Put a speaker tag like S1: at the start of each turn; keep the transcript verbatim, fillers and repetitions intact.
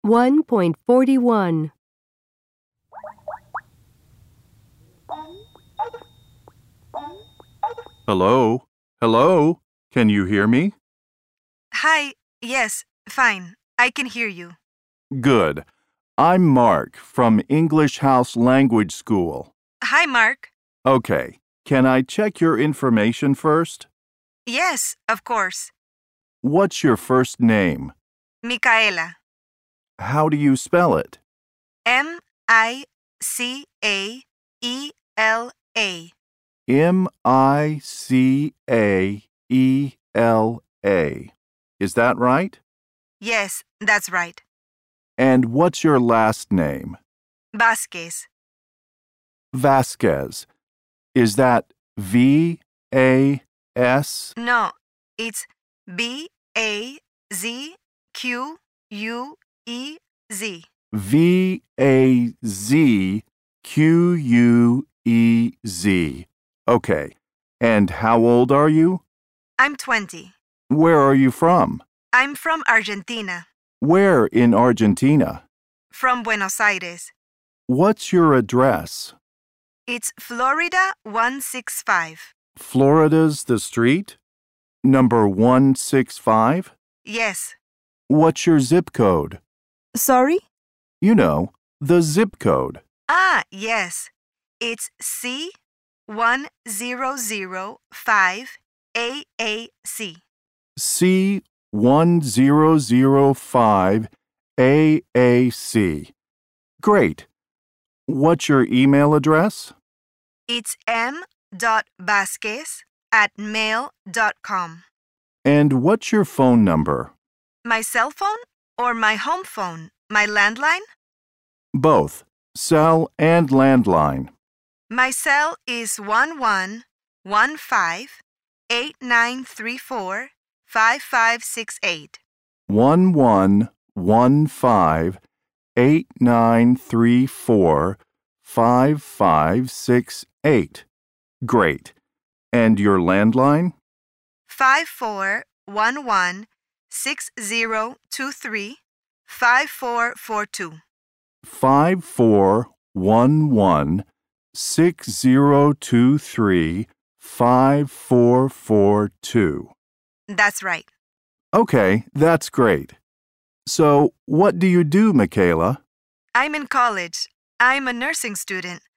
S1: one point four one.
S2: Hello? Hello? Can you hear me?
S3: Hi, yes, fine. I can hear you.
S2: Good. I'm Mark from English House Language School.
S3: Hi, Mark.
S2: Okay. Can I check your information first?
S3: Yes, of course.
S2: What's your first name?
S3: Micaela.
S2: How do you spell it?
S3: M I C A E L A.
S2: M I C A E L A. Is that right?
S3: Yes, that's right.
S2: And what's your last name?
S3: Vasquez.
S2: Vasquez. Is that V A S?
S3: No, it's B A Z Q U E Z.
S2: V A Z Q U E Z. Okay. And how old are you?
S3: I'm twenty.
S2: Where are you from?
S3: I'm from Argentina.
S2: Where in Argentina?
S3: From Buenos Aires.
S2: What's your address?
S3: It's Florida one six five.
S2: Florida's the street? Number one six five?
S3: Yes.
S2: What's your zip code?
S1: Sorry?
S2: You know, the zip code.
S3: Ah, yes. It's C one zero zero five A A C.
S2: C one zero zero five A A C. Great. What's your email address?
S3: It's m.vasquez at mail dot com.
S2: And what's your phone number?
S3: My cell phone or my home phone? My landline?
S2: Both, cell and landline.
S3: My cell is one one one five eight nine three four five five six eight.
S2: One one one five eight nine three four five five six eight. Great. And your landline?
S3: five four one one six zero two three five four four two.
S2: Five four one one six zero two three five four four two.
S3: That's right.
S2: Okay, that's great. So, what do you do, Michaela?
S3: I'm in college. I'm a nursing student.